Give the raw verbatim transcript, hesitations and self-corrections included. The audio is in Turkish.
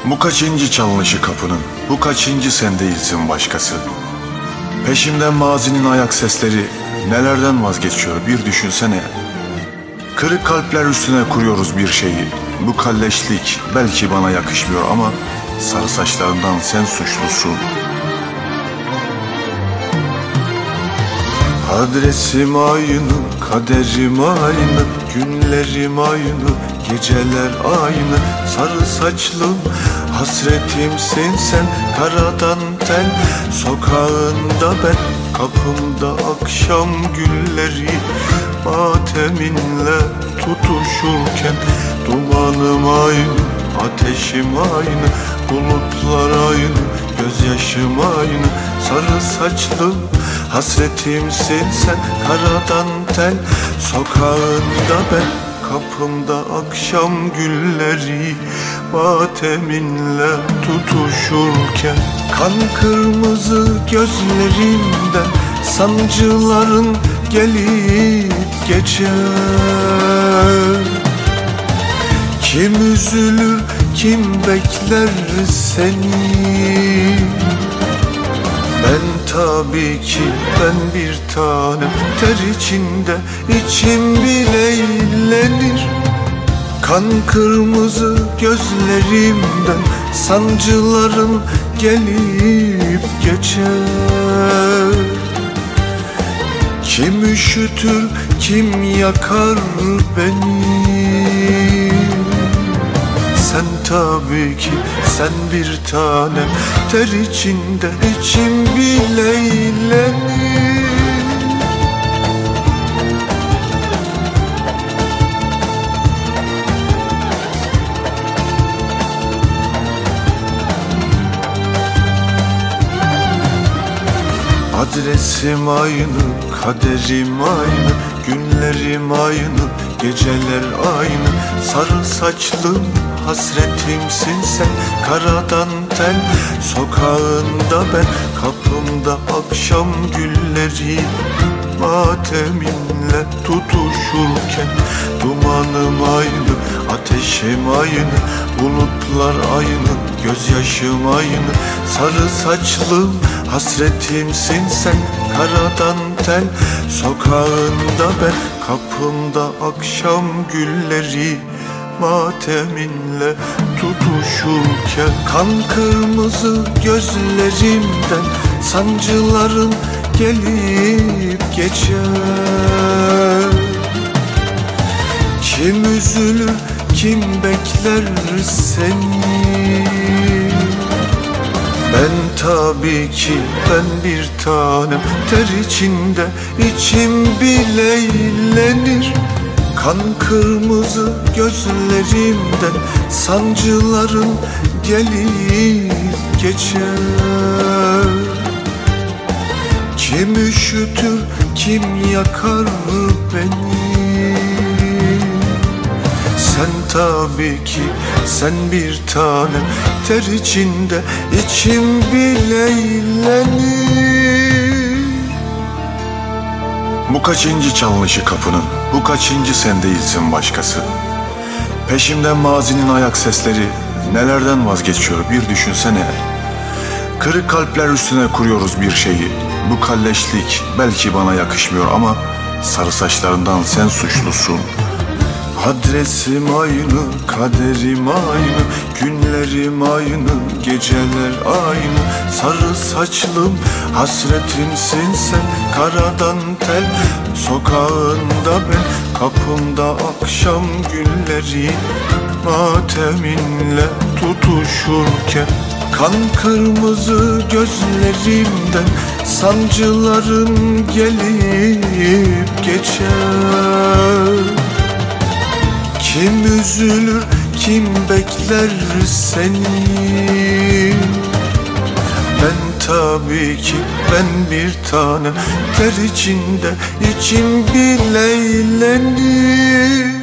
Bu kaçıncı çalınışı kapının, bu kaçıncı sen değilsin başkası. Peşimden mazinin ayak sesleri, nelerden vazgeçiyor bir düşünsene. Kırık kalpler üstüne kuruyoruz bir şeyi. Bu kalleşlik belki bana yakışmıyor ama sarı saçlarından sen suçlusun. Adresim aynı, kaderim aynı, günlerim aynı, geceler aynı. Sarı saçlım, hasretimsin sen, karadan tel. Sokağında ben, kapımda akşam gülleri. Mateminle tutuşurken dumanım aynı, ateşim aynı, bulutlar aynı, gözyaşım aynı. Sarı saçlım, hasretimsin sen, karadan tel. Sokağında ben, kapımda akşam gülleri. Mateminle tutuşurken kan kırmızı gözlerimden sancıların gelip geçer. Kim üzülür, kim bekler seni? Ben tabii ki ben bir tanem, ter içinde içim bile eğlenir. Kan kırmızı gözlerimden sancıların gelip geçer. Kim üşütür, kim yakar beni? Sen tabii ki sen bir tanem, ter içinde içim bile eğlenir. Adresim aynı, kaderim aynı, günlerim aynı, geceler aynı. Sarı saçlım, hasretimsin sen, karadan tel. Sokağında ben, kapımda akşam gülleri. Mateminle tutuşurken dumanım aynı, ateşim aynı, bulutlar aynı, gözyaşım aynı. Sarı saçlım, hasretimsin sen, karadan tel. Sokağında ben, kapımda akşam gülleri. Mateminle tutuşurken kan kırmızı gözlerimden sancıların gelip geçer. Kim üzülür, kim bekler seni? Ben tabii ki ben bir tanem, ter içinde içim bile eğlenir. Kan kırmızı gözlerimden sancıların gelip geçer. Kim üşütür, kim yakar beni? Sen tabii ki sen bir tanem, ter içinde içim bile eğlenir. Bu kaçıncı çalınışı kapının, bu kaçıncı sen değilsin başkası. Peşimden mazinin ayak sesleri, nelerden vazgeçiyor bir düşünsene. Kırık kalpler üstüne kuruyoruz bir şeyi. Bu kalleşlik belki bana yakışmıyor ama sarı saçlarından sen suçlusun. Adresim aynı, kaderim aynı, günlerim aynı, geceler aynı. Sarı saçlım, hasretimsin sen, karadan tel. Sokağında ben, kapımda akşam gülleri. Mateminle tutuşurken kan kırmızı gözlerimden sancıların gelip geçer. Kim üzülür, kim bekler seni? Ben tabii ki ben bir tanem, ter içinde içim bile eğlenir.